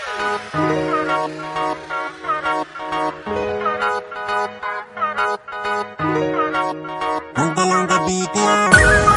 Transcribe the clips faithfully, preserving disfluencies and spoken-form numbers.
Uncle on the beat, yeah.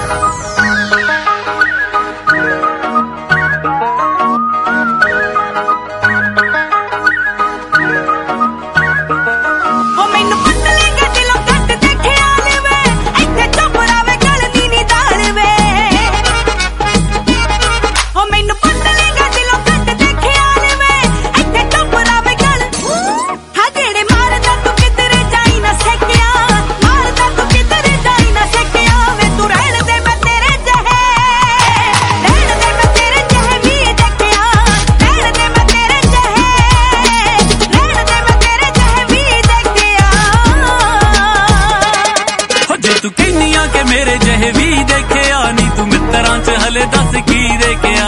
तू कहनिया के मेरे जहे भी देखिया नी तू मित्रां च हले दस की देखिया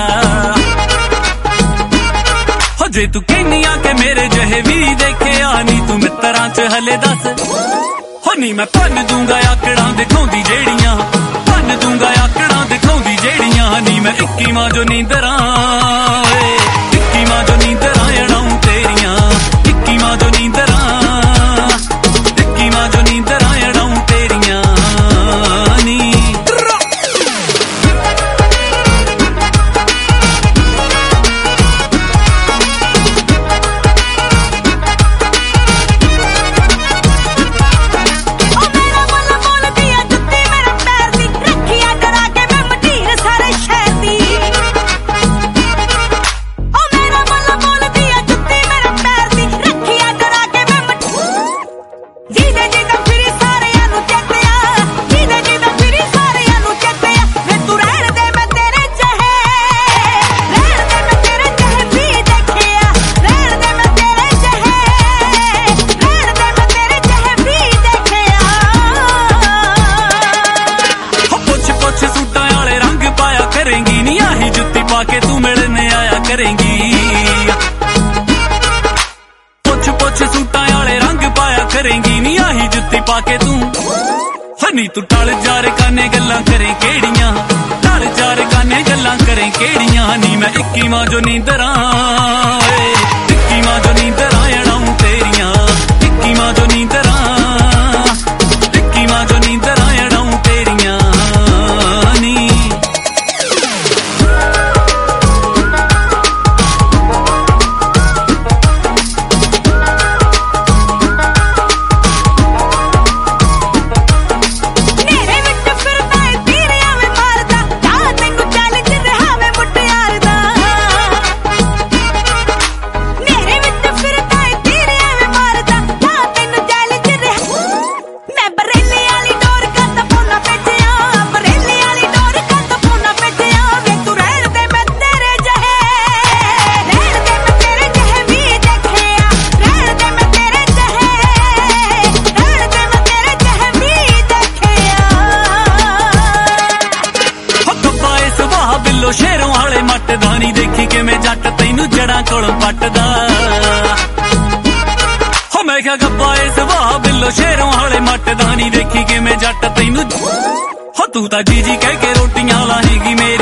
हो जे तू कहनिया के मेरे जहे भी देखिया नी तू मित्रां च हले दस हो नी मैं भन दूंगा आकड़ां दिखाउंदी जेड़ियां भन दूंगा आकड़ां दिखाउंदी जेड़ियां नी मैं इक्की मां जो नींदरां इक्की मां जो नींदरां अड़ाऊं तेरियां इक्की मां जो नींदरां इक्की मां जो नींदरां अड़ाऊं तेरियां के तू मिलने आया करेंगी पुछ पुछ सूटा आले रंग पाया करेंगी नी आही जुत्ती पाके तू हनी तू टल जार काने गल्लां करे केड़ियां टल जार काने गल्लां करे केड़ियां नी मैं इक्की मां जो नींदरां इक्की मां जो नींदरां अड़ाऊं तेरियां इक्की मां जो नींदरां इक्की मां जो नींदरां अड़ाऊं तेरियां नी शेरों वाले मटदानी देखी के मैं जट तैनू जड़ा कोलों पटदा हो मैं क्या गब्बा इस वाह बिल्लो शेरों वाले मटदानी देखी के मैं जट तैनू हो तू ता जी जी कह के रोटियां लाएगी मेरे